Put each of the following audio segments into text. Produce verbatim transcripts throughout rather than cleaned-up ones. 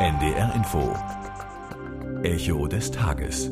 N D R Info. Echo des Tages.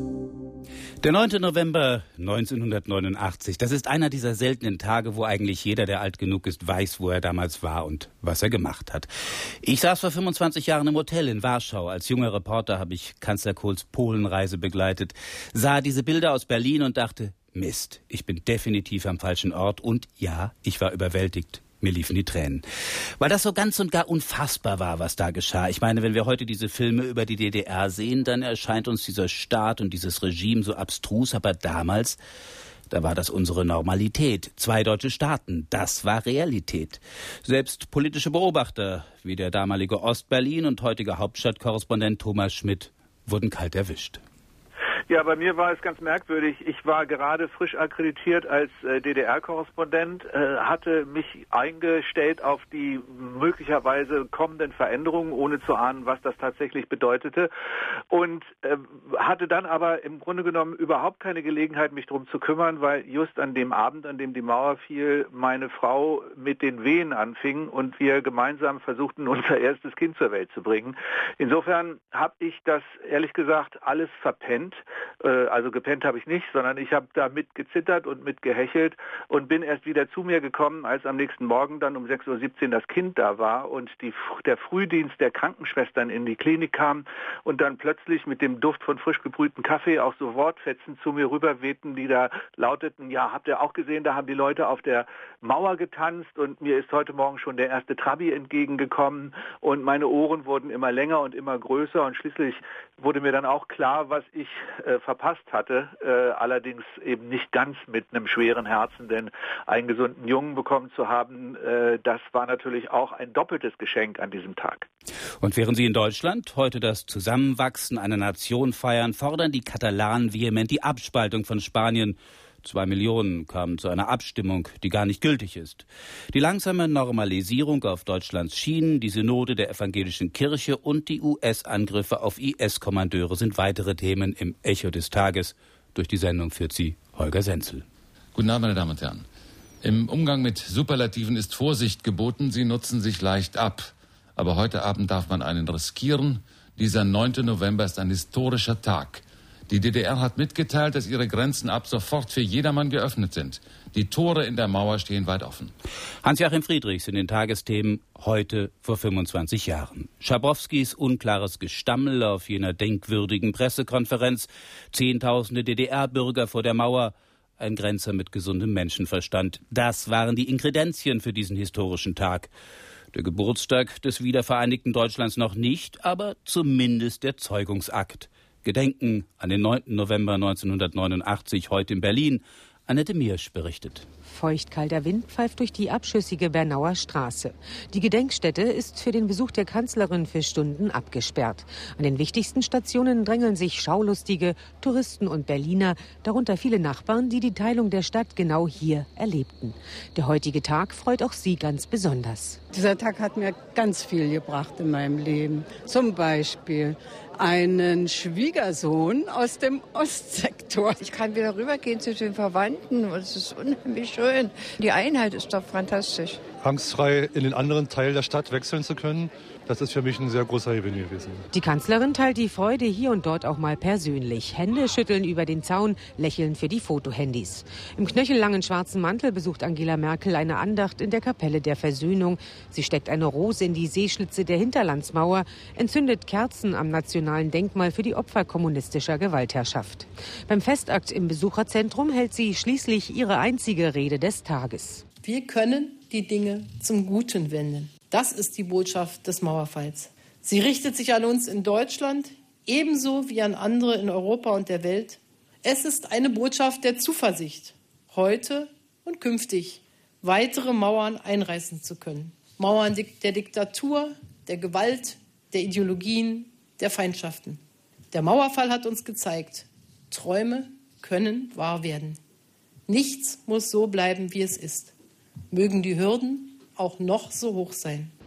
Der neunte November neunzehnhundertneunundachtzig, das ist einer dieser seltenen Tage, wo eigentlich jeder, der alt genug ist, weiß, wo er damals war und was er gemacht hat. Ich saß vor fünfundzwanzig Jahren im Hotel in Warschau. Als junger Reporter habe ich Kanzler Kohls Polenreise begleitet, sah diese Bilder aus Berlin und dachte, Mist, ich bin definitiv am falschen Ort und ja, ich war überwältigt. Mir liefen die Tränen. Weil das so ganz und gar unfassbar war, was da geschah. Ich meine, wenn wir heute diese Filme über die D D R sehen, dann erscheint uns dieser Staat und dieses Regime so abstrus. Aber damals, da war das unsere Normalität. Zwei deutsche Staaten, das war Realität. Selbst politische Beobachter, wie der damalige Ostberlin und heutige Hauptstadtkorrespondent Thomas Schmidt, wurden kalt erwischt. Ja, bei mir war es ganz merkwürdig. Ich war gerade frisch akkreditiert als äh, D D R-Korrespondent, äh, hatte mich eingestellt auf die möglicherweise kommenden Veränderungen, ohne zu ahnen, was das tatsächlich bedeutete. Und äh, hatte dann aber im Grunde genommen überhaupt keine Gelegenheit, mich darum zu kümmern, weil just an dem Abend, an dem die Mauer fiel, meine Frau mit den Wehen anfing und wir gemeinsam versuchten, unser erstes Kind zur Welt zu bringen. Insofern habe ich das, ehrlich gesagt, alles verpennt. Also gepennt habe ich nicht, sondern ich habe da mit gezittert und mit gehechelt und bin erst wieder zu mir gekommen, als am nächsten Morgen dann um sechs Uhr siebzehn das Kind da war und die, der Frühdienst der Krankenschwestern in die Klinik kam und dann plötzlich mit dem Duft von frisch gebrühtem Kaffee auch so Wortfetzen zu mir rüberwehten, die da lauteten, ja, habt ihr auch gesehen, da haben die Leute auf der Mauer getanzt und mir ist heute Morgen schon der erste Trabi entgegengekommen und meine Ohren wurden immer länger und immer größer und schließlich wurde mir dann auch klar, was ich äh, verpasst hatte, äh, allerdings eben nicht ganz mit einem schweren Herzen, denn einen gesunden Jungen bekommen zu haben, äh, das war natürlich auch ein doppeltes Geschenk an diesem Tag. Und während Sie in Deutschland heute das Zusammenwachsen einer Nation feiern, fordern die Katalanen vehement die Abspaltung von Spanien. Zwei Millionen kamen zu einer Abstimmung, die gar nicht gültig ist. Die langsame Normalisierung auf Deutschlands Schienen, die Synode der evangelischen Kirche und die U S-Angriffe auf I S-Kommandeure sind weitere Themen im Echo des Tages. Durch die Sendung führt sie Holger Senzel. Guten Abend, meine Damen und Herren. Im Umgang mit Superlativen ist Vorsicht geboten, sie nutzen sich leicht ab. Aber heute Abend darf man einen riskieren. Dieser neunte November ist ein historischer Tag. Die D D R hat mitgeteilt, dass ihre Grenzen ab sofort für jedermann geöffnet sind. Die Tore in der Mauer stehen weit offen. Hans-Joachim Friedrichs in den Tagesthemen heute vor fünfundzwanzig Jahren. Schabowskis unklares Gestammel auf jener denkwürdigen Pressekonferenz. Zehntausende D D R-Bürger vor der Mauer. Ein Grenzer mit gesundem Menschenverstand. Das waren die Inkredenzien für diesen historischen Tag. Der Geburtstag des wiedervereinigten Deutschlands noch nicht, aber zumindest der Zeugungsakt. Gedenken an den neunten November neunzehnhundertneunundachtzig, heute in Berlin. Annette Miersch berichtet. Feuchtkalter Wind pfeift durch die abschüssige Bernauer Straße. Die Gedenkstätte ist für den Besuch der Kanzlerin für Stunden abgesperrt. An den wichtigsten Stationen drängeln sich Schaulustige, Touristen und Berliner, darunter viele Nachbarn, die die Teilung der Stadt genau hier erlebten. Der heutige Tag freut auch sie ganz besonders. Dieser Tag hat mir ganz viel gebracht in meinem Leben. Zum Beispiel einen Schwiegersohn aus dem Ostsektor. Ich kann wieder rübergehen zu den Verwandten und es ist unheimlich schön. Die Einheit ist doch fantastisch. Angstfrei in den anderen Teil der Stadt wechseln zu können, das ist für mich ein sehr großer Gewinn gewesen. Die Kanzlerin teilt die Freude hier und dort auch mal persönlich. Hände schütteln über den Zaun, lächeln für die Fotohandys. Im knöchellangen schwarzen Mantel besucht Angela Merkel eine Andacht in der Kapelle der Versöhnung. Sie steckt eine Rose in die Seeschlitze der Hinterlandsmauer, entzündet Kerzen am nationalen Denkmal für die Opfer kommunistischer Gewaltherrschaft. Beim Festakt im Besucherzentrum hält sie schließlich ihre einzige Rede des Tages. Wir können die Dinge zum Guten wenden. Das ist die Botschaft des Mauerfalls. Sie richtet sich an uns in Deutschland, ebenso wie an andere in Europa und der Welt. Es ist eine Botschaft der Zuversicht, heute und künftig weitere Mauern einreißen zu können. Mauern der Diktatur, der Gewalt, der Ideologien, der Feindschaften. Der Mauerfall hat uns gezeigt, Träume können wahr werden. Nichts muss so bleiben, wie es ist. Mögen die Hürden auch noch so hoch sein.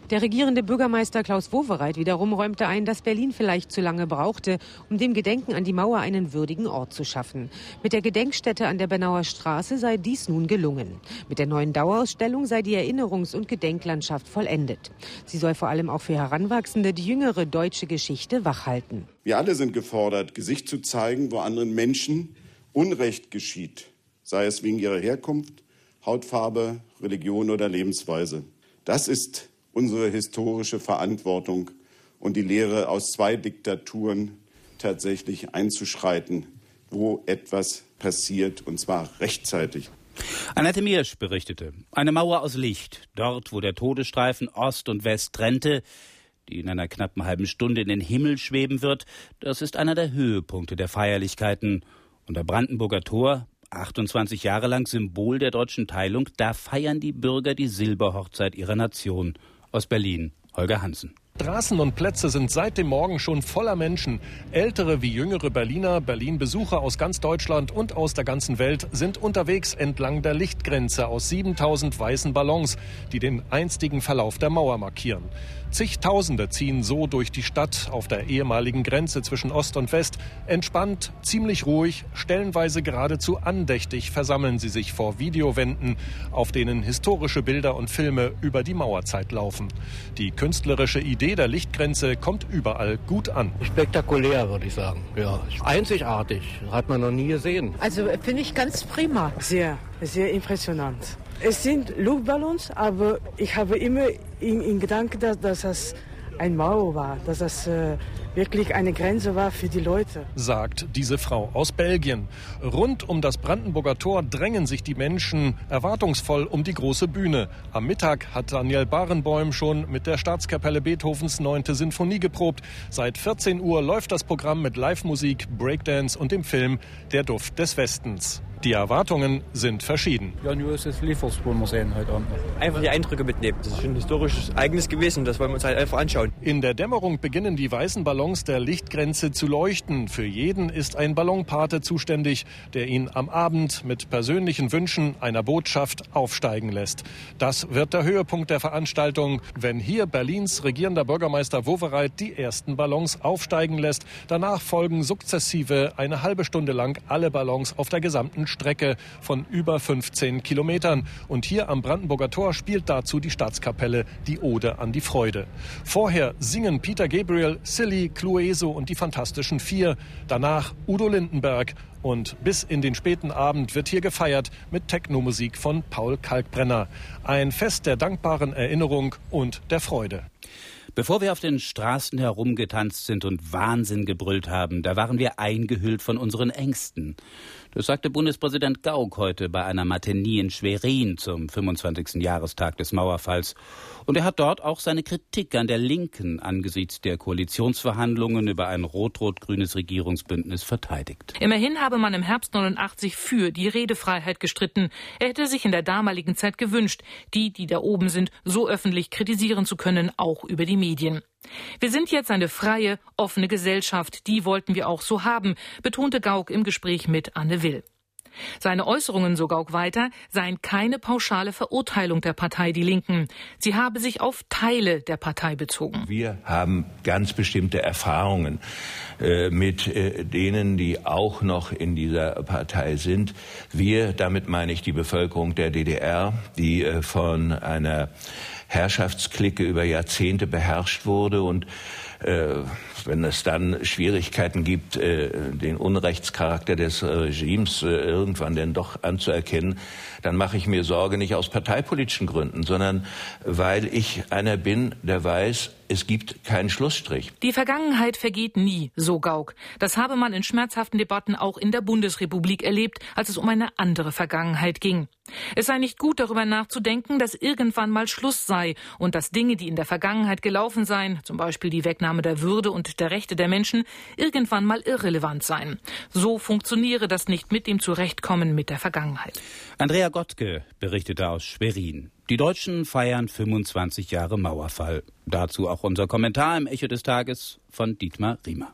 Der regierende Bürgermeister Klaus Wowereit wiederum räumte ein, dass Berlin vielleicht zu lange brauchte, um dem Gedenken an die Mauer einen würdigen Ort zu schaffen. Mit der Gedenkstätte an der Bernauer Straße sei dies nun gelungen. Mit der neuen Dauerausstellung sei die Erinnerungs- und Gedenklandschaft vollendet. Sie soll vor allem auch für Heranwachsende die jüngere deutsche Geschichte wachhalten. Wir alle sind gefordert, Gesicht zu zeigen, wo anderen Menschen Unrecht geschieht, sei es wegen ihrer Herkunft, Hautfarbe, Religion oder Lebensweise. Das ist unsere historische Verantwortung und die Lehre aus zwei Diktaturen tatsächlich einzuschreiten, wo etwas passiert, und zwar rechtzeitig. Annette Miersch berichtete, eine Mauer aus Licht, dort wo der Todesstreifen Ost und West trennte, die in einer knappen halben Stunde in den Himmel schweben wird, das ist einer der Höhepunkte der Feierlichkeiten. Und der Brandenburger Tor, achtundzwanzig Jahre lang Symbol der deutschen Teilung, da feiern die Bürger die Silberhochzeit ihrer Nation. Aus Berlin, Holger Hansen. Straßen und Plätze sind seit dem Morgen schon voller Menschen. Ältere wie jüngere Berliner, Berlin-Besucher aus ganz Deutschland und aus der ganzen Welt sind unterwegs entlang der Lichtgrenze aus siebentausend weißen Ballons, die den einstigen Verlauf der Mauer markieren. Zigtausende ziehen so durch die Stadt auf der ehemaligen Grenze zwischen Ost und West. Entspannt, ziemlich ruhig, stellenweise geradezu andächtig versammeln sie sich vor Videowänden, auf denen historische Bilder und Filme über die Mauerzeit laufen. Die künstlerische Idee der Lichtgrenze kommt überall gut an. Spektakulär, würde ich sagen. Ja, einzigartig. Hat man noch nie gesehen. Also finde ich ganz prima. Sehr, sehr impressionant. Es sind Luftballons, aber ich habe immer in, in Gedanken, dass, dass das ein Mauer war, dass das äh, wirklich eine Grenze war für die Leute. Sagt diese Frau aus Belgien. Rund um das Brandenburger Tor drängen sich die Menschen erwartungsvoll um die große Bühne. Am Mittag hat Daniel Barenboim schon mit der Staatskapelle Beethovens neunte Sinfonie geprobt. Seit vierzehn Uhr läuft das Programm mit Live-Musik, Breakdance und dem Film Der Duft des Westens. Die Erwartungen sind verschieden. Ja, nur ist das Lieferspuren wir sehen heute Abend. Einfach die Eindrücke mitnehmen. Das ist ein historisches Ereignis gewesen. Das wollen wir uns halt einfach anschauen. In der Dämmerung beginnen die weißen Ballons der Lichtgrenze zu leuchten. Für jeden ist ein Ballonpate zuständig, der ihn am Abend mit persönlichen Wünschen, einer Botschaft aufsteigen lässt. Das wird der Höhepunkt der Veranstaltung, wenn hier Berlins regierender Bürgermeister Wowereit die ersten Ballons aufsteigen lässt. Danach folgen sukzessive eine halbe Stunde lang alle Ballons auf der gesamten Strecke von über fünfzehn Kilometern. Und hier am Brandenburger Tor spielt dazu die Staatskapelle die Ode an die Freude. Vorher singen Peter Gabriel, Silly, Clueso und die Fantastischen Vier. Danach Udo Lindenberg. Und bis in den späten Abend wird hier gefeiert mit Technomusik von Paul Kalkbrenner. Ein Fest der dankbaren Erinnerung und der Freude. Bevor wir auf den Straßen herumgetanzt sind und Wahnsinn gebrüllt haben, da waren wir eingehüllt von unseren Ängsten. Das sagte Bundespräsident Gauck heute bei einer Matinee in Schwerin zum fünfundzwanzigsten Jahrestag des Mauerfalls. Und er hat dort auch seine Kritik an der Linken angesichts der Koalitionsverhandlungen über ein rot-rot-grünes Regierungsbündnis verteidigt. Immerhin habe man im Herbst neunundachtzig für die Redefreiheit gestritten. Er hätte sich in der damaligen Zeit gewünscht, die, die da oben sind, so öffentlich kritisieren zu können, auch über die Medien. Wir sind jetzt eine freie, offene Gesellschaft. Die wollten wir auch so haben, betonte Gauck im Gespräch mit Anne Will. Seine Äußerungen, so Gauck weiter, seien keine pauschale Verurteilung der Partei Die Linken. Sie habe sich auf Teile der Partei bezogen. Wir haben ganz bestimmte Erfahrungen äh, mit äh, denen, die auch noch in dieser Partei sind. Wir, damit meine ich die Bevölkerung der D D R, die äh, von einer Herrschaftsklicke über Jahrzehnte beherrscht wurde und äh, wenn es dann Schwierigkeiten gibt, äh, den Unrechtscharakter des Regimes äh, irgendwann denn doch anzuerkennen, dann mache ich mir Sorge nicht aus parteipolitischen Gründen, sondern weil ich einer bin, der weiß, es gibt keinen Schlussstrich. Die Vergangenheit vergeht nie, so Gauck. Das habe man in schmerzhaften Debatten auch in der Bundesrepublik erlebt, als es um eine andere Vergangenheit ging. Es sei nicht gut, darüber nachzudenken, dass irgendwann mal Schluss sei und dass Dinge, die in der Vergangenheit gelaufen seien, zum Beispiel die Wegnahme der Würde und der Rechte der Menschen, irgendwann mal irrelevant seien. So funktioniere das nicht mit dem Zurechtkommen mit der Vergangenheit. Andrea Gottke berichtete aus Schwerin. Die Deutschen feiern fünfundzwanzig Jahre Mauerfall. Dazu auch unser Kommentar im Echo des Tages von Dietmar Riemer.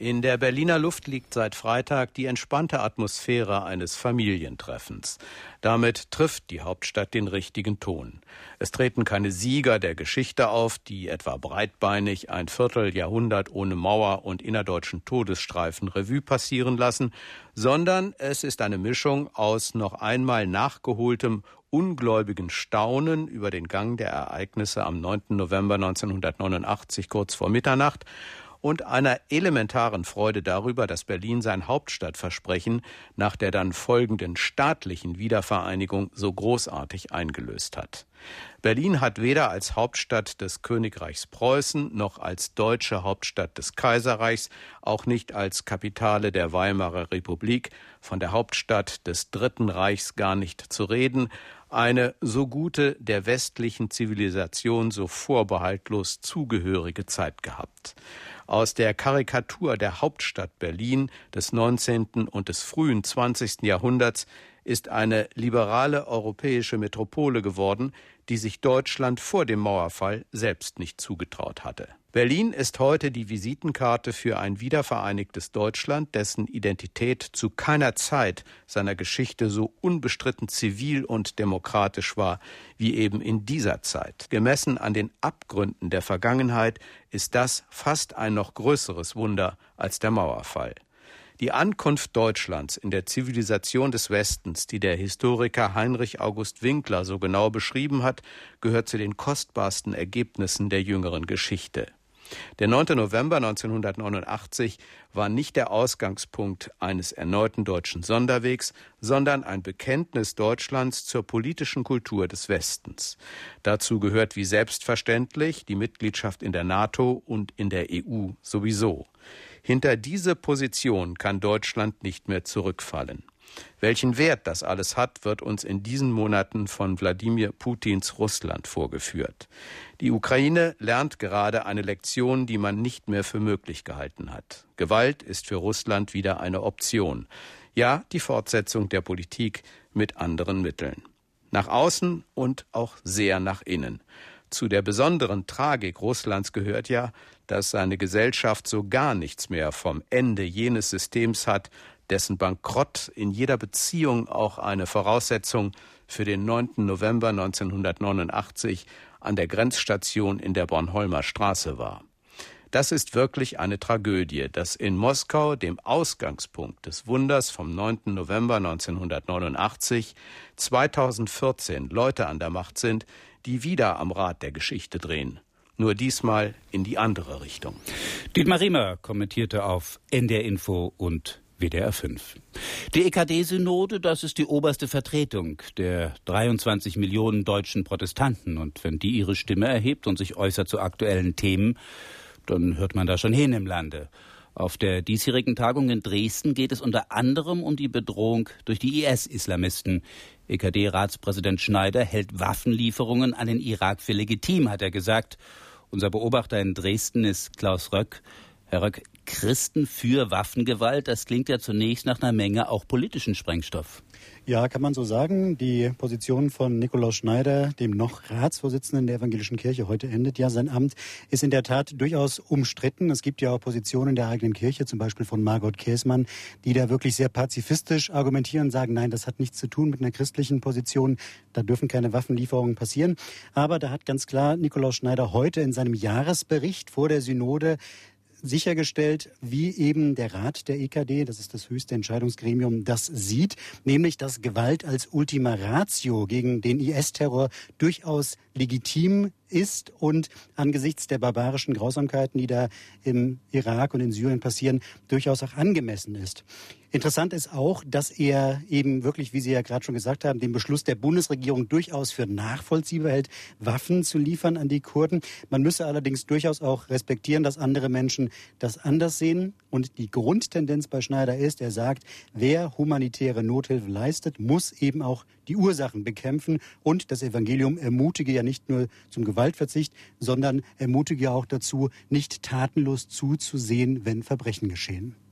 In der Berliner Luft liegt seit Freitag die entspannte Atmosphäre eines Familientreffens. Damit trifft die Hauptstadt den richtigen Ton. Es treten keine Sieger der Geschichte auf, die etwa breitbeinig ein Vierteljahrhundert ohne Mauer und innerdeutschen Todesstreifen Revue passieren lassen, sondern es ist eine Mischung aus noch einmal nachgeholtem, ungläubigen Staunen über den Gang der Ereignisse am neunten November neunzehnhundertneunundachtzig kurz vor Mitternacht und einer elementaren Freude darüber, dass Berlin sein Hauptstadtversprechen nach der dann folgenden staatlichen Wiedervereinigung so großartig eingelöst hat. Berlin hat weder als Hauptstadt des Königreichs Preußen noch als deutsche Hauptstadt des Kaiserreichs, auch nicht als Kapitale der Weimarer Republik, von der Hauptstadt des Dritten Reichs gar nicht zu reden, eine so gute, der westlichen Zivilisation so vorbehaltlos zugehörige Zeit gehabt. Aus der Karikatur der Hauptstadt Berlin des neunzehnten und des frühen zwanzigsten Jahrhunderts ist eine liberale europäische Metropole geworden, die sich Deutschland vor dem Mauerfall selbst nicht zugetraut hatte. Berlin ist heute die Visitenkarte für ein wiedervereinigtes Deutschland, dessen Identität zu keiner Zeit seiner Geschichte so unbestritten zivil und demokratisch war wie eben in dieser Zeit. Gemessen an den Abgründen der Vergangenheit ist das fast ein noch größeres Wunder als der Mauerfall. Die Ankunft Deutschlands in der Zivilisation des Westens, die der Historiker Heinrich August Winkler so genau beschrieben hat, gehört zu den kostbarsten Ergebnissen der jüngeren Geschichte. Der neunte November neunzehnhundertneunundachtzig war nicht der Ausgangspunkt eines erneuten deutschen Sonderwegs, sondern ein Bekenntnis Deutschlands zur politischen Kultur des Westens. Dazu gehört wie selbstverständlich die Mitgliedschaft in der NATO und in der E U sowieso. Hinter diese Position kann Deutschland nicht mehr zurückfallen. Welchen Wert das alles hat, wird uns in diesen Monaten von Wladimir Putins Russland vorgeführt. Die Ukraine lernt gerade eine Lektion, die man nicht mehr für möglich gehalten hat. Gewalt ist für Russland wieder eine Option. Ja, die Fortsetzung der Politik mit anderen Mitteln. Nach außen und auch sehr nach innen. Zu der besonderen Tragik Russlands gehört ja, dass seine Gesellschaft so gar nichts mehr vom Ende jenes Systems hat, dessen Bankrott in jeder Beziehung auch eine Voraussetzung für den neunten November neunzehnhundertneunundachtzig an der Grenzstation in der Bornholmer Straße war. Das ist wirklich eine Tragödie, dass in Moskau, dem Ausgangspunkt des Wunders vom neunten November neunzehnhundertneunundachtzig, zweitausendvierzehn Leute an der Macht sind, die wieder am Rad der Geschichte drehen. Nur diesmal in die andere Richtung. Dietmar Riemer kommentierte auf N D R Info und W D R fünf. Die E K D-Synode, das ist die oberste Vertretung der dreiundzwanzig Millionen deutschen Protestanten. Und wenn die ihre Stimme erhebt und sich äußert zu aktuellen Themen, dann hört man da schon hin im Lande. Auf der diesjährigen Tagung in Dresden geht es unter anderem um die Bedrohung durch die I S-Islamisten. E K D-Ratspräsident Schneider hält Waffenlieferungen an den Irak für legitim, hat er gesagt. Unser Beobachter in Dresden ist Klaus Röck. Herr Röck, Christen für Waffengewalt, das klingt ja zunächst nach einer Menge auch politischen Sprengstoff. Ja, kann man so sagen. Die Position von Nikolaus Schneider, dem noch Ratsvorsitzenden der Evangelischen Kirche, heute endet ja sein Amt, ist in der Tat durchaus umstritten. Es gibt ja auch Positionen der eigenen Kirche, zum Beispiel von Margot Käßmann, die da wirklich sehr pazifistisch argumentieren und sagen, nein, das hat nichts zu tun mit einer christlichen Position, da dürfen keine Waffenlieferungen passieren. Aber da hat ganz klar Nikolaus Schneider heute in seinem Jahresbericht vor der Synode sichergestellt, wie eben der Rat der E K D, das ist das höchste Entscheidungsgremium, das sieht, nämlich dass Gewalt als Ultima Ratio gegen den I S-Terror durchaus legitim ist und angesichts der barbarischen Grausamkeiten, die da im Irak und in Syrien passieren, durchaus auch angemessen ist. Interessant ist auch, dass er eben wirklich, wie Sie ja gerade schon gesagt haben, den Beschluss der Bundesregierung durchaus für nachvollziehbar hält, Waffen zu liefern an die Kurden. Man müsse allerdings durchaus auch respektieren, dass andere Menschen das anders sehen. Und die Grundtendenz bei Schneider ist, er sagt, wer humanitäre Nothilfe leistet, muss eben auch die Ursachen bekämpfen. Und das Evangelium ermutige ja nicht nur zum Gewaltverzicht, sondern ermutige auch dazu, nicht tatenlos zuzusehen, wenn Verbrechen geschehen.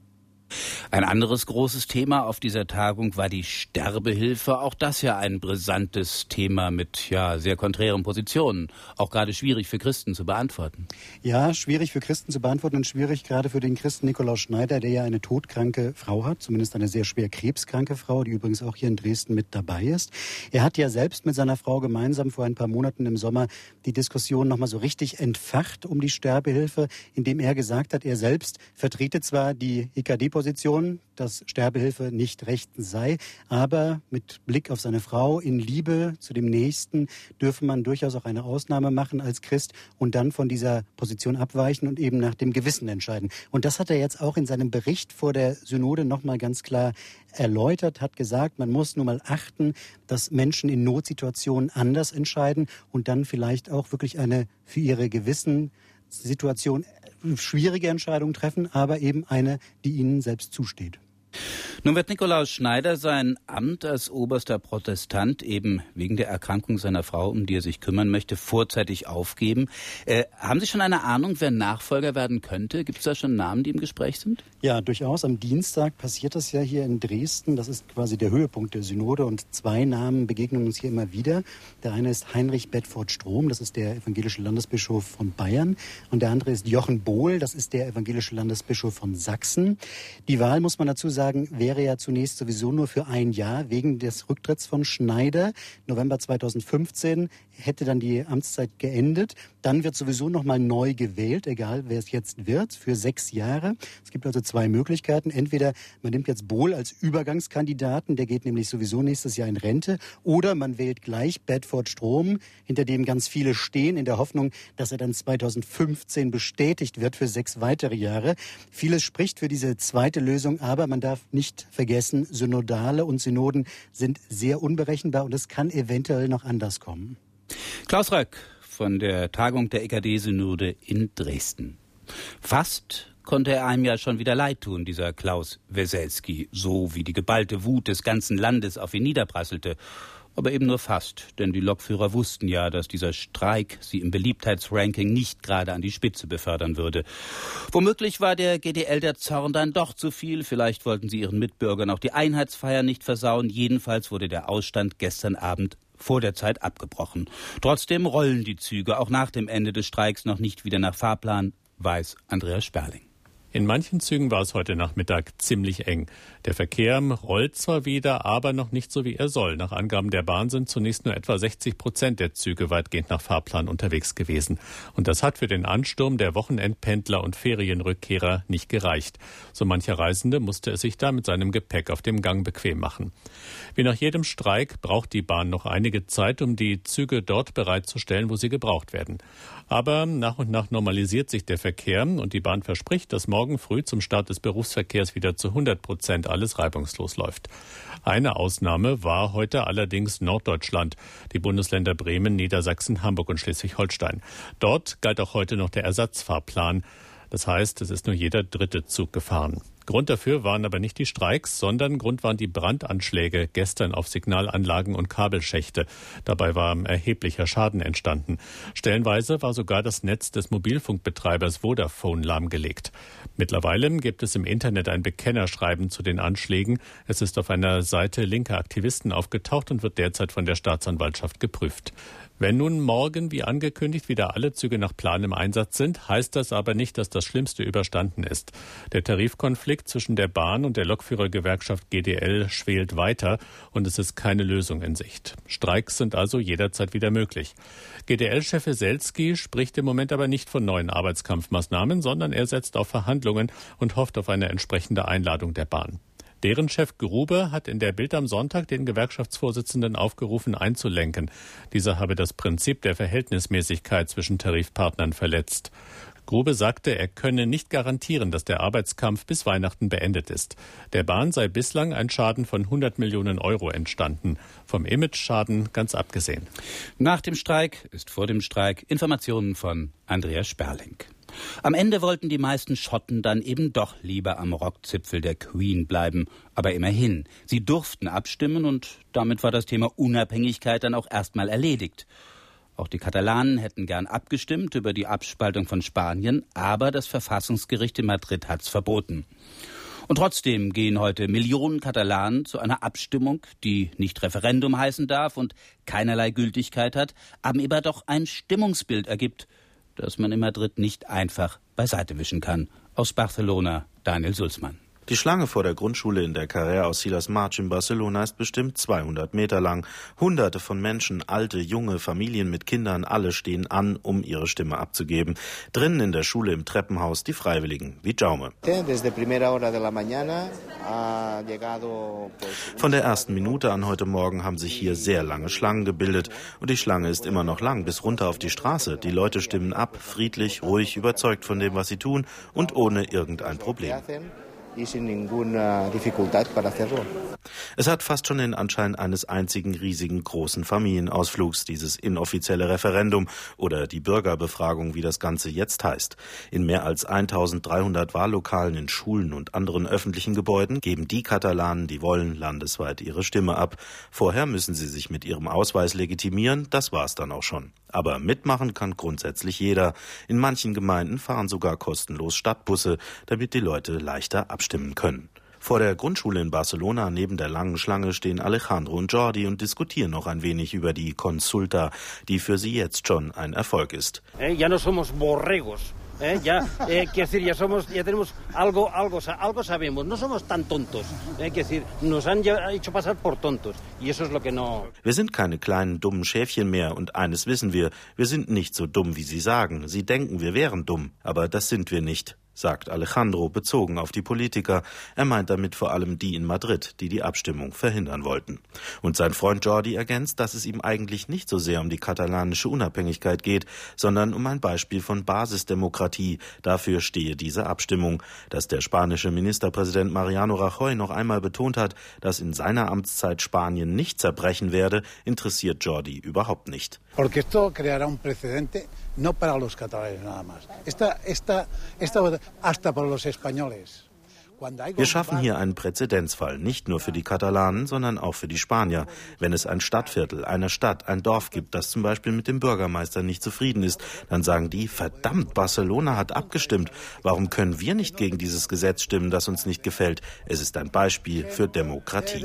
Ein anderes großes Thema auf dieser Tagung war die Sterbehilfe. Auch das ja ein brisantes Thema mit ja sehr konträren Positionen. Auch gerade schwierig für Christen zu beantworten. Ja, schwierig für Christen zu beantworten und schwierig gerade für den Christen Nikolaus Schneider, der ja eine todkranke Frau hat, zumindest eine sehr schwer krebskranke Frau, die übrigens auch hier in Dresden mit dabei ist. Er hat ja selbst mit seiner Frau gemeinsam vor ein paar Monaten im Sommer die Diskussion nochmal so richtig entfacht um die Sterbehilfe, indem er gesagt hat, er selbst vertrete zwar die E K D-Position, dass Sterbehilfe nicht rechtens sei, aber mit Blick auf seine Frau in Liebe zu dem Nächsten dürfe man durchaus auch eine Ausnahme machen als Christ und dann von dieser Position abweichen und eben nach dem Gewissen entscheiden. Und das hat er jetzt auch in seinem Bericht vor der Synode nochmal ganz klar erläutert, hat gesagt, man muss nun mal achten, dass Menschen in Notsituationen anders entscheiden und dann vielleicht auch wirklich eine für ihre Gewissenssituation schwierige Entscheidung treffen, aber eben eine, die ihnen selbst zusteht. Nun wird Nikolaus Schneider sein Amt als oberster Protestant eben wegen der Erkrankung seiner Frau, um die er sich kümmern möchte, vorzeitig aufgeben. Äh, haben Sie schon eine Ahnung, wer Nachfolger werden könnte? Gibt es da schon Namen, die im Gespräch sind? Ja, durchaus. Am Dienstag passiert das ja hier in Dresden. Das ist quasi der Höhepunkt der Synode und zwei Namen begegnen uns hier immer wieder. Der eine ist Heinrich Bedford-Strom, das ist der evangelische Landesbischof von Bayern. Und der andere ist Jochen Bohl, das ist der evangelische Landesbischof von Sachsen. Die Wahl, muss man dazu sagen, wäre ja zunächst sowieso nur für ein Jahr wegen des Rücktritts von Schneider. November zweitausendfünfzehn hätte dann die Amtszeit geendet. Dann wird sowieso noch mal neu gewählt, egal wer es jetzt wird, für sechs Jahre. Es gibt also zwei Möglichkeiten. Entweder man nimmt jetzt Bohl als Übergangskandidaten, der geht nämlich sowieso nächstes Jahr in Rente, oder man wählt gleich Bedford-Strom, hinter dem ganz viele stehen, in der Hoffnung, dass er dann zweitausendfünfzehn bestätigt wird für sechs weitere Jahre. Vieles spricht für diese zweite Lösung, aber man darf nicht vergessen, Synodale und Synoden sind sehr unberechenbar und es kann eventuell noch anders kommen. Klaus Röck von der Tagung der E K D-Synode in Dresden. Fast konnte er einem ja schon wieder leid tun, dieser Klaus Weselski, so wie die geballte Wut des ganzen Landes auf ihn niederprasselte. Aber eben nur fast, denn die Lokführer wussten ja, dass dieser Streik sie im Beliebtheitsranking nicht gerade an die Spitze befördern würde. Womöglich war der G D L der Zorn dann doch zu viel. Vielleicht wollten sie ihren Mitbürgern auch die Einheitsfeier nicht versauen. Jedenfalls wurde der Ausstand gestern Abend vor der Zeit abgebrochen. Trotzdem rollen die Züge auch nach dem Ende des Streiks noch nicht wieder nach Fahrplan, weiß Andreas Sperling. In manchen Zügen war es heute Nachmittag ziemlich eng. Der Verkehr rollt zwar wieder, aber noch nicht so, wie er soll. Nach Angaben der Bahn sind zunächst nur etwa sechzig Prozent der Züge weitgehend nach Fahrplan unterwegs gewesen. Und das hat für den Ansturm der Wochenendpendler und Ferienrückkehrer nicht gereicht. So mancher Reisende musste es sich da mit seinem Gepäck auf dem Gang bequem machen. Wie nach jedem Streik braucht die Bahn noch einige Zeit, um die Züge dort bereitzustellen, wo sie gebraucht werden. Aber nach und nach normalisiert sich der Verkehr und die Bahn verspricht, dass morgen früh zum Start des Berufsverkehrs wieder zu hundert Prozent alles reibungslos läuft. Eine Ausnahme war heute allerdings Norddeutschland, die Bundesländer Bremen, Niedersachsen, Hamburg und Schleswig-Holstein. Dort galt auch heute noch der Ersatzfahrplan. Das heißt, es ist nur jeder dritte Zug gefahren. Grund dafür waren aber nicht die Streiks, sondern Grund waren die Brandanschläge gestern auf Signalanlagen und Kabelschächte. Dabei war erheblicher Schaden entstanden. Stellenweise war sogar das Netz des Mobilfunkbetreibers Vodafone lahmgelegt. Mittlerweile gibt es im Internet ein Bekennerschreiben zu den Anschlägen. Es ist auf einer Seite linker Aktivisten aufgetaucht und wird derzeit von der Staatsanwaltschaft geprüft. Wenn nun morgen, wie angekündigt, wieder alle Züge nach Plan im Einsatz sind, heißt das aber nicht, dass das Schlimmste überstanden ist. Der Tarifkonflikt zwischen der Bahn und der Lokführergewerkschaft G D L schwelt weiter und es ist keine Lösung in Sicht. Streiks sind also jederzeit wieder möglich. G D L-Chef Weselski spricht im Moment aber nicht von neuen Arbeitskampfmaßnahmen, sondern er setzt auf Verhandlungen und hofft auf eine entsprechende Einladung der Bahn. Deren Chef Grube hat in der Bild am Sonntag den Gewerkschaftsvorsitzenden aufgerufen, einzulenken. Dieser habe das Prinzip der Verhältnismäßigkeit zwischen Tarifpartnern verletzt. Grube sagte, er könne nicht garantieren, dass der Arbeitskampf bis Weihnachten beendet ist. Der Bahn sei bislang ein Schaden von hundert Millionen Euro entstanden. Vom Image-Schaden ganz abgesehen. Nach dem Streik ist vor dem Streik. Informationen von Andreas Sperling. Am Ende wollten die meisten Schotten dann eben doch lieber am Rockzipfel der Queen bleiben. Aber immerhin, sie durften abstimmen und damit war das Thema Unabhängigkeit dann auch erstmal erledigt. Auch die Katalanen hätten gern abgestimmt über die Abspaltung von Spanien, aber das Verfassungsgericht in Madrid hat's verboten. Und trotzdem gehen heute Millionen Katalanen zu einer Abstimmung, die nicht Referendum heißen darf und keinerlei Gültigkeit hat, aber eben doch ein Stimmungsbild ergibt, das man in Madrid nicht einfach beiseite wischen kann. Aus Barcelona, Daniel Sulzmann. Die Schlange vor der Grundschule in der Carrer Ausilas March in Barcelona ist bestimmt zweihundert Meter lang. Hunderte von Menschen, alte, junge, Familien mit Kindern, alle stehen an, um ihre Stimme abzugeben. Drinnen in der Schule im Treppenhaus die Freiwilligen, wie Jaume. Von der ersten Minute an heute Morgen haben sich hier sehr lange Schlangen gebildet. Und die Schlange ist immer noch lang, bis runter auf die Straße. Die Leute stimmen ab, friedlich, ruhig, überzeugt von dem, was sie tun und ohne irgendein Problem. Es hat fast schon den Anschein eines einzigen riesigen großen Familienausflugs, dieses inoffizielle Referendum oder die Bürgerbefragung, wie das Ganze jetzt heißt. In mehr als eintausenddreihundert Wahllokalen in Schulen und anderen öffentlichen Gebäuden geben die Katalanen, die wollen, landesweit ihre Stimme ab. Vorher müssen sie sich mit ihrem Ausweis legitimieren, das war's dann auch schon. Aber mitmachen kann grundsätzlich jeder. In manchen Gemeinden fahren sogar kostenlos Stadtbusse, damit die Leute leichter abstimmen können. Vor der Grundschule in Barcelona neben der langen Schlange stehen Alejandro und Jordi und diskutieren noch ein wenig über die Consulta, die für sie jetzt schon ein Erfolg ist. Eh, ya no somos borregos. Eh, ya, eh, quiero decir, ya somos, ya tenemos algo, algo, algo sabemos. No somos tan tontos. Eh, quiero decir, nos han hecho pasar por tontos. Y eso es lo que no. Wir sind keine kleinen dummen Schäfchen mehr und eines wissen wir: Wir sind nicht so dumm, wie sie sagen. Sie denken, wir wären dumm, aber das sind wir nicht, sagt Alejandro, bezogen auf die Politiker. Er meint damit vor allem die in Madrid, die die Abstimmung verhindern wollten. Und sein Freund Jordi ergänzt, dass es ihm eigentlich nicht so sehr um die katalanische Unabhängigkeit geht, sondern um ein Beispiel von Basisdemokratie. Dafür stehe diese Abstimmung. Dass der spanische Ministerpräsident Mariano Rajoy noch einmal betont hat, dass in seiner Amtszeit Spanien nicht zerbrechen werde, interessiert Jordi überhaupt nicht. Porque esto creará un precedente no para los catalanes nada más. Esta, esta, esta, hasta para los españoles. Wir schaffen hier einen Präzedenzfall, nicht nur für die Katalanen, sondern auch für die Spanier. Wenn es ein Stadtviertel, eine Stadt, ein Dorf gibt, das zum Beispiel mit dem Bürgermeister nicht zufrieden ist, dann sagen die: Verdammt, Barcelona hat abgestimmt. Warum können wir nicht gegen dieses Gesetz stimmen, das uns nicht gefällt? Es ist ein Beispiel für Demokratie.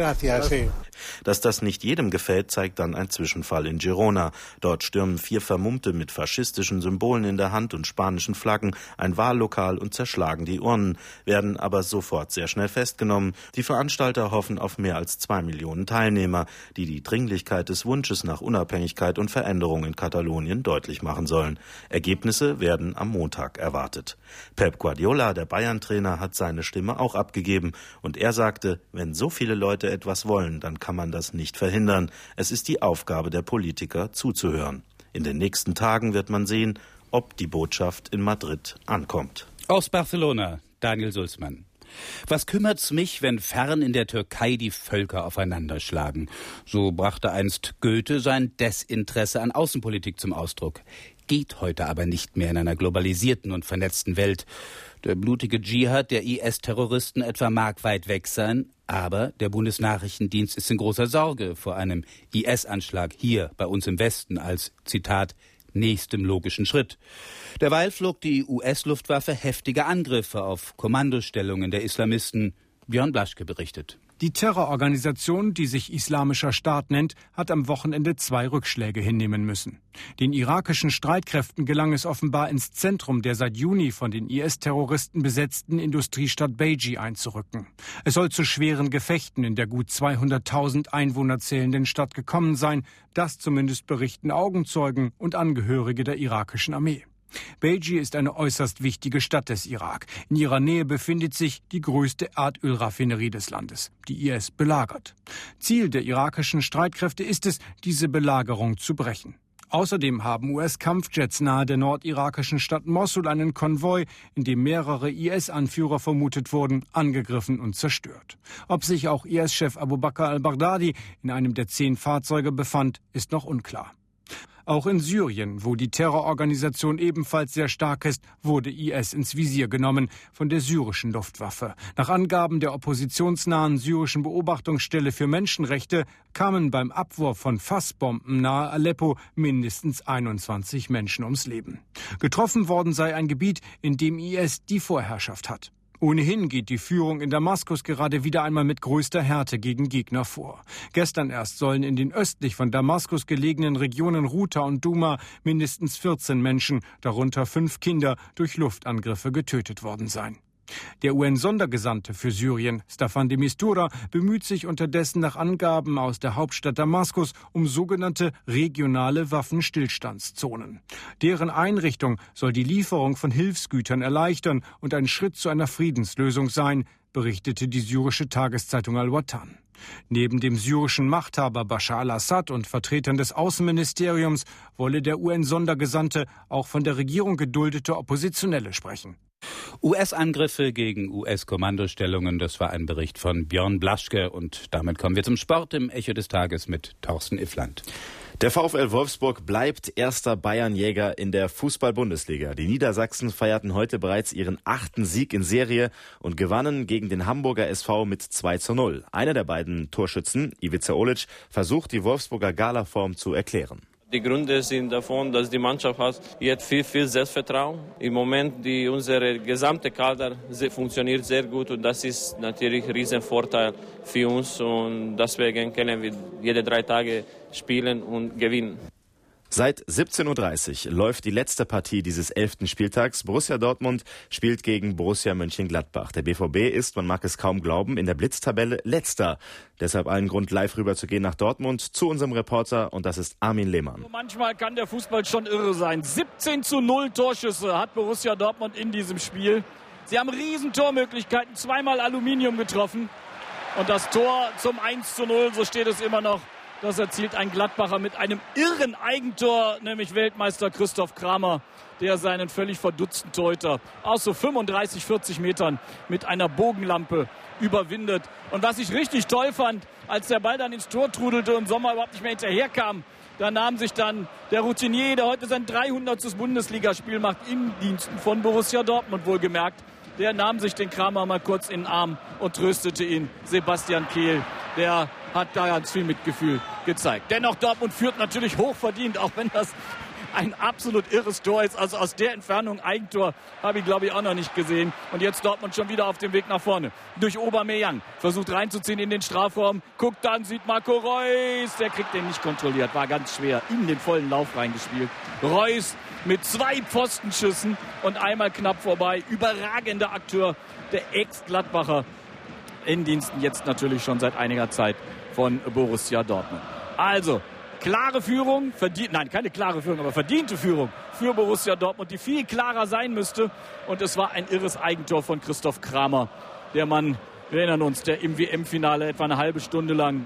Dass das nicht jedem gefällt, zeigt dann ein Zwischenfall in Girona. Dort stürmen vier Vermummte mit faschistischen Symbolen in der Hand und spanischen Flaggen ein Wahllokal und zerschlagen die Urnen, werden aber sofort sehr schnell festgenommen. Die Veranstalter hoffen auf mehr als zwei Millionen Teilnehmer, die die Dringlichkeit des Wunsches nach Unabhängigkeit und Veränderung in Katalonien deutlich machen sollen. Ergebnisse werden am Montag erwartet. Pep Guardiola, der Bayern-Trainer, hat seine Stimme auch abgegeben und er sagte: Wenn so viele Leute etwas wollen, dann kann man das nicht verhindern. Es ist die Aufgabe der Politiker, zuzuhören. In den nächsten Tagen wird man sehen, ob die Botschaft in Madrid ankommt. Aus Barcelona, Daniel Sulzmann. Was kümmert's mich, wenn fern in der Türkei die Völker aufeinanderschlagen? So brachte einst Goethe sein Desinteresse an Außenpolitik zum Ausdruck. Geht heute aber nicht mehr in einer globalisierten und vernetzten Welt. Der blutige Dschihad der I S-Terroristen etwa mag weit weg sein, aber der Bundesnachrichtendienst ist in großer Sorge vor einem I S-Anschlag hier bei uns im Westen als, Zitat, nächstem logischen Schritt. Derweil flog die U S-Luftwaffe heftige Angriffe auf Kommandostellungen der Islamisten. Björn Blaschke berichtet. Die Terrororganisation, die sich Islamischer Staat nennt, hat am Wochenende zwei Rückschläge hinnehmen müssen. Den irakischen Streitkräften gelang es offenbar, ins Zentrum der seit Juni von den I S-Terroristen besetzten Industriestadt Beji einzurücken. Es soll zu schweren Gefechten in der gut zweihunderttausend Einwohner zählenden Stadt gekommen sein. Das zumindest berichten Augenzeugen und Angehörige der irakischen Armee. Beji ist eine äußerst wichtige Stadt des Irak. In ihrer Nähe befindet sich die größte Erdölraffinerie des Landes, die I S belagert. Ziel der irakischen Streitkräfte ist es, diese Belagerung zu brechen. Außerdem haben U S-Kampfjets nahe der nordirakischen Stadt Mosul einen Konvoi, in dem mehrere I S-Anführer vermutet wurden, angegriffen und zerstört. Ob sich auch I S-Chef Abu Bakr al-Baghdadi in einem der zehn Fahrzeuge befand, ist noch unklar. Auch in Syrien, wo die Terrororganisation ebenfalls sehr stark ist, wurde I S ins Visier genommen von der syrischen Luftwaffe. Nach Angaben der oppositionsnahen syrischen Beobachtungsstelle für Menschenrechte kamen beim Abwurf von Fassbomben nahe Aleppo mindestens einundzwanzig Menschen ums Leben. Getroffen worden sei ein Gebiet, in dem I S die Vorherrschaft hat. Ohnehin geht die Führung in Damaskus gerade wieder einmal mit größter Härte gegen Gegner vor. Gestern erst sollen in den östlich von Damaskus gelegenen Regionen Ruta und Duma mindestens vierzehn Menschen, darunter fünf Kinder, durch Luftangriffe getötet worden sein. Der U N-Sondergesandte für Syrien, Staffan de Mistura, bemüht sich unterdessen nach Angaben aus der Hauptstadt Damaskus um sogenannte regionale Waffenstillstandszonen. Deren Einrichtung soll die Lieferung von Hilfsgütern erleichtern und ein Schritt zu einer Friedenslösung sein, berichtete die syrische Tageszeitung Al-Watan. Neben dem syrischen Machthaber Bashar al-Assad und Vertretern des Außenministeriums wolle der U N-Sondergesandte auch von der Regierung geduldete Oppositionelle sprechen. U S-Angriffe gegen U S-Kommandostellungen, das war ein Bericht von Björn Blaschke. Und damit kommen wir zum Sport im Echo des Tages mit Thorsten Iffland. Der VfL Wolfsburg bleibt erster Bayernjäger in der Fußball-Bundesliga. Die Niedersachsen feierten heute bereits ihren achten Sieg in Serie und gewannen gegen den Hamburger S V mit zwei zu null. Einer der beiden Torschützen, Ivica Olic, versucht die Wolfsburger Galaform zu erklären. Die Gründe sind davon, dass die Mannschaft hat jetzt viel, viel Selbstvertrauen. Im Moment, die unsere gesamte Kader funktioniert sehr gut und das ist natürlich ein Riesenvorteil für uns und deswegen können wir jede drei Tage spielen und gewinnen. Seit siebzehn Uhr dreißig läuft die letzte Partie dieses elften Spieltags. Borussia Dortmund spielt gegen Borussia Mönchengladbach. Der B V B ist, man mag es kaum glauben, in der Blitztabelle Letzter. Deshalb allen Grund, live rüber zu gehen nach Dortmund zu unserem Reporter und das ist Armin Lehmann. Manchmal kann der Fußball schon irre sein. siebzehn zu null Torschüsse hat Borussia Dortmund in diesem Spiel. Sie haben riesen Tormöglichkeiten, zweimal Aluminium getroffen. Und das Tor zum eins zu null, so steht es immer noch. Das erzielt ein Gladbacher mit einem irren Eigentor, nämlich Weltmeister Christoph Kramer, der seinen völlig verdutzten Torhüter aus so fünfunddreißig, vierzig Metern mit einer Bogenlampe überwindet. Und was ich richtig toll fand, als der Ball dann ins Tor trudelte und Sommer überhaupt nicht mehr hinterherkam, da nahm sich dann der Routinier, der heute sein dreihundertstes Bundesligaspiel macht, in Diensten von Borussia Dortmund wohlgemerkt, der nahm sich den Kramer mal kurz in den Arm und tröstete ihn. Sebastian Kehl, der hat da ganz viel Mitgefühl gezeigt. Dennoch, Dortmund führt natürlich hochverdient, auch wenn das ein absolut irres Tor ist. Also aus der Entfernung Eigentor habe ich, glaube ich, auch noch nicht gesehen. Und jetzt Dortmund schon wieder auf dem Weg nach vorne. Durch Aubameyang. Versucht reinzuziehen in den Strafraum. Guckt dann, sieht Marco Reus. Der kriegt den nicht kontrolliert. War ganz schwer. In den vollen Lauf reingespielt. Reus mit zwei Pfostenschüssen und einmal knapp vorbei. Überragender Akteur. Der Ex-Gladbacher in Diensten jetzt natürlich schon seit einiger Zeit von Borussia Dortmund. Also, klare Führung, verdient, nein, keine klare Führung, aber verdiente Führung für Borussia Dortmund, die viel klarer sein müsste. Und es war ein irres Eigentor von Christoph Kramer. Der Mann, wir erinnern uns, der im W M-Finale etwa eine halbe Stunde lang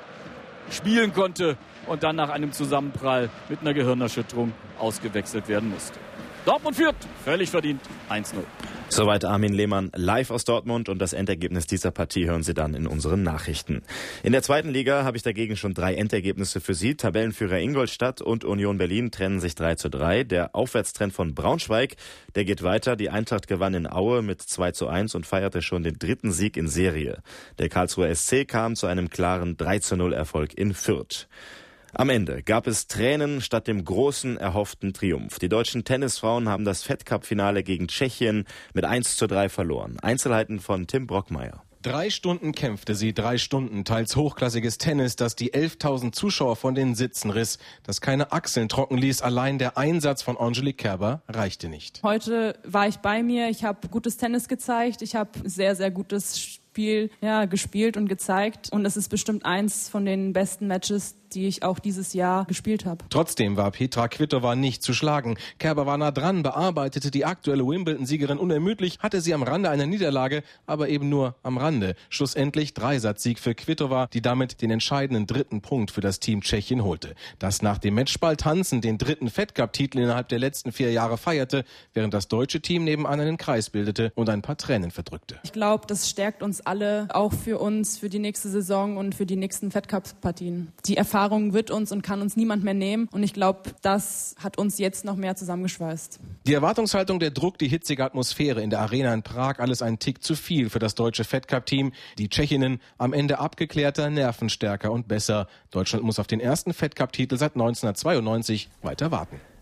spielen konnte und dann nach einem Zusammenprall mit einer Gehirnerschütterung ausgewechselt werden musste. Dortmund führt, völlig verdient, eins null. Soweit Armin Lehmann live aus Dortmund und das Endergebnis dieser Partie hören Sie dann in unseren Nachrichten. In der zweiten Liga habe ich dagegen schon drei Endergebnisse für Sie. Tabellenführer Ingolstadt und Union Berlin trennen sich drei zu drei. Der Aufwärtstrend von Braunschweig, der geht weiter. Die Eintracht gewann in Aue mit zwei zu eins und feierte schon den dritten Sieg in Serie. Der Karlsruher S C kam zu einem klaren drei zu null Erfolg in Fürth. Am Ende gab es Tränen statt dem großen erhofften Triumph. Die deutschen Tennisfrauen haben das Fed Cup-Finale gegen Tschechien mit eins zu drei verloren. Einzelheiten von Tim Brockmeier. Drei Stunden kämpfte sie, drei Stunden, teils hochklassiges Tennis, das die elftausend Zuschauer von den Sitzen riss, das keine Achseln trocken ließ. Allein der Einsatz von Angelique Kerber reichte nicht. Heute war ich bei mir, ich habe gutes Tennis gezeigt, ich habe sehr, sehr gutes Spiel ja, gespielt und gezeigt. Und es ist bestimmt eins von den besten Matches, die ich auch dieses Jahr gespielt habe. Trotzdem war Petra Kvitova nicht zu schlagen. Kerber war nah dran, bearbeitete die aktuelle Wimbledon-Siegerin unermüdlich, hatte sie am Rande einer Niederlage, aber eben nur am Rande. Schlussendlich Dreisatzsieg für Kvitova, die damit den entscheidenden dritten Punkt für das Team Tschechien holte. Das nach dem Matchball tanzen den dritten Fed Cup-Titel innerhalb der letzten vier Jahre feierte, während das deutsche Team nebenan einen Kreis bildete und ein paar Tränen verdrückte. Ich glaube, das stärkt uns alle, auch für uns, für die nächste Saison und für die nächsten Fed Cup-Partien. Die Erfahrung wird uns und kann uns niemand mehr nehmen. Und ich glaube, das hat uns jetzt noch mehr zusammengeschweißt. Die Erwartungshaltung, der Druck, die hitzige Atmosphäre in der Arena in Prag, alles ein Tick zu viel für das deutsche Fed Cup-Team. Die Tschechinnen am Ende abgeklärter, nervenstärker und besser. Deutschland muss auf den ersten Fed Cup-Titel seit neunzehnhundertzweiundneunzig weiter warten.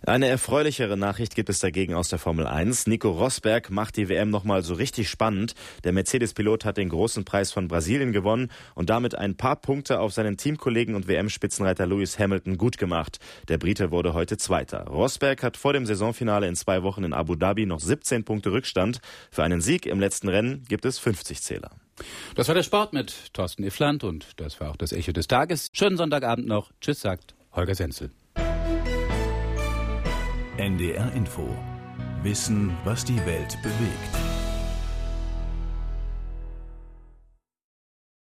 Eine erfreulichere Nachricht gibt es dagegen aus der Formel eins. Nico Rosberg macht die W M nochmal so richtig spannend. Der Mercedes-Pilot hat den großen Preis von Brasilien gewonnen und damit ein paar Punkte auf seinen Teamkollegen und W M-Spitzenreiter Lewis Hamilton gut gemacht. Der Brite wurde heute Zweiter. Rosberg hat vor dem Saisonfinale in zwei Wochen in Abu Dhabi noch siebzehn Punkte Rückstand. Für einen Sieg im letzten Rennen gibt es fünfzig Zähler. Das war der Sport mit Thorsten Iffland und das war auch das Echo des Tages. Schönen Sonntagabend noch. Tschüss, sagt Holger Senzel. N D R Info. Wissen, was die Welt bewegt.